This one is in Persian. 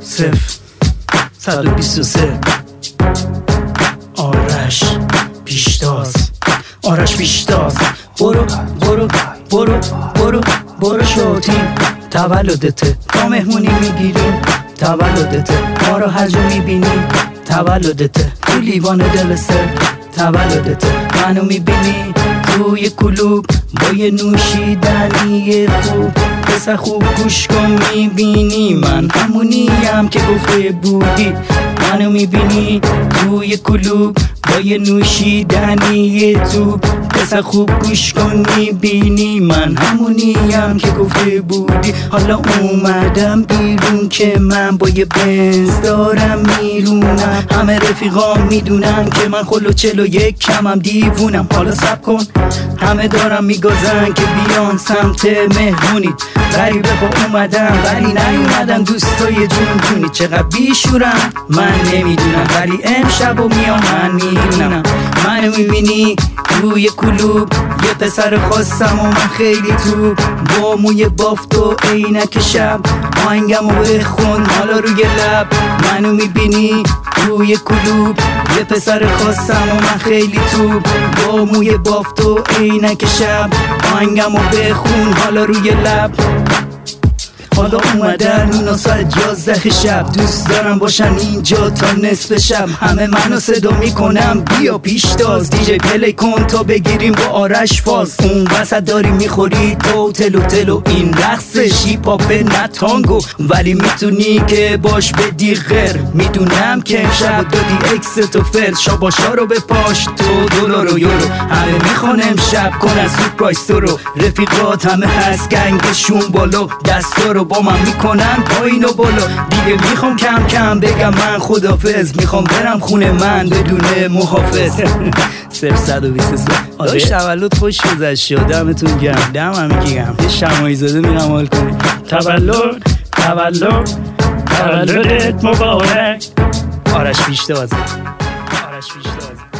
123 آرش پیشتاز برو برو برو برو برو شوتیم تولدته تا مهمونی میگیریم تولدته ما رو هر جا میبینیم تولدته تو لیوان دل سر تولدته منو میبینی توی کلوب با یه نوشیدنی خوب پسر خوب گوش کن میبینی من همونیم که گفته بودی منو میبینی توی کلوب با یه نوشیدنی تو پسر خوب گوش کن میبینی من همونیم که گفته بودی حالا اومدم بیرون که من با یه بنز دارم میرونم همه رفیقام میدونن که من خلو 41 کمم دیوونم حالا سب کن همه دارم میگازن که بیان سمت مهمونید غریبه با اومدم ولی نیومدن دوستای جون چقدر بیشورم من نمیدونم ولی امشب و میام من میدونم منو میبینی توی کلوب یه پسر خواستم و من خیلی تو با موی بافت و عینک شب آهنگم و بخون حالا روی لب منو میبینی توی کلوب یه پسر خواستم و من خیلی تو با موی بافت و عینک شب آهنگم و بخون حالا روی لب حالا اومدن اونا ساعت 11 شب دوست دارم باشن اینجا تا نصف شب همه منو صدا میکنم بیا پیشتاز دیجی پلی کن تا بگیریم با آرش فاز اون وسط داری میخوری تو تلو این رقص شیپاپ نه تانگو ولی میتونی که باش بدی غیر میدونم که امشب دادی اکس تو فرد شاباشا رو بپاش تو دلار و یورو همه میخوان امشب کنن سورپرایز تو رو رفیقات همه هست گنگشون بالا دستا رو با من میکنن پایین و بالا دیگه میخوام کم کم بگم من خدافظ میخوام برم خونه من بدون محافظ 123 داشت تولد خوش گذشت دمتون گرم دم هم میگم یه شمایی زاده میرم حال کنی تولدت مبارک آرش پیشتاز